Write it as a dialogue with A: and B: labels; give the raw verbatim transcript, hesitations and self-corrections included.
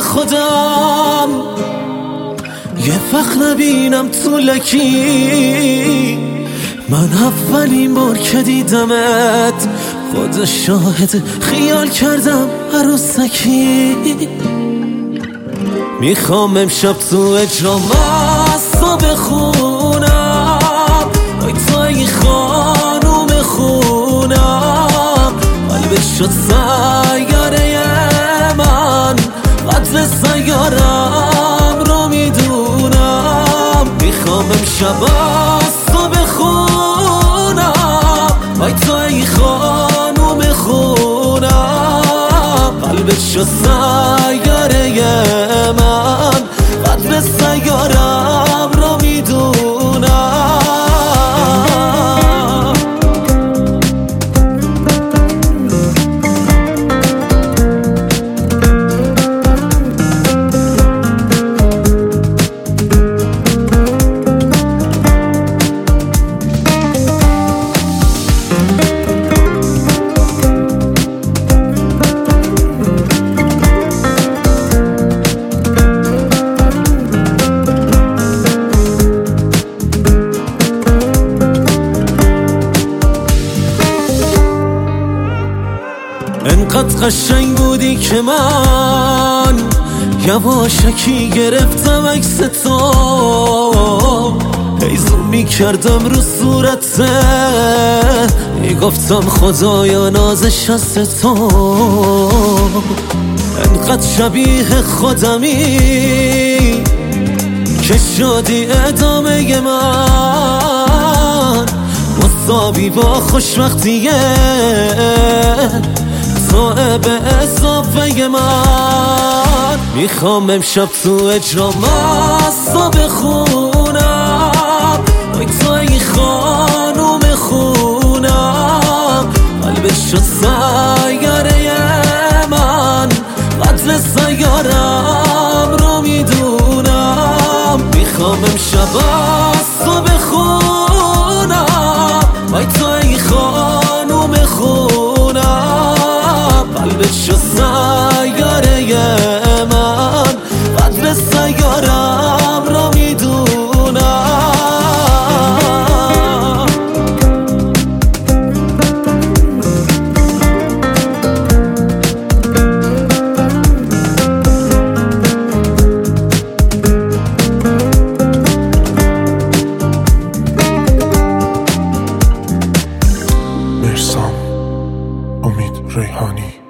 A: خودم یه وقت نبینم تو لکی. من اولین بار که دیدمت خود شاهد خیال کردم عروسکی. میخوام امشب تو اجرا مستو بخونم، وای تو ای خانوم خونم. قلبت شد سیاره من، قدر سیارم رو میدونم. میخوام امشب مستو بخونم، وای تو ای خانوم خونم. قلبت شد سیاره من، قدر سیارم رو میدونم. انقدر قشنگ بودی که من یواشکی گرفتم عکس تو. هی زوم میکردم رو صورته، میگفتم خدایا نازش هست تو. انقدر شبیه خودمی که شدی ادامه من، مساوی با خوشبختیه تو به اضافه من. میخوام امشب تو اجرا مستو بخونم، وای تو ای خانوم خونم. قلبت شد سیاره من، قدر سیارم رو میدونم. میخوام امشب مستو بخونم، وای تو ای خانوم خونم. قلبت شد سیاره من، قدر سیارم رو میدونم.
B: مرسام امید ریحانی.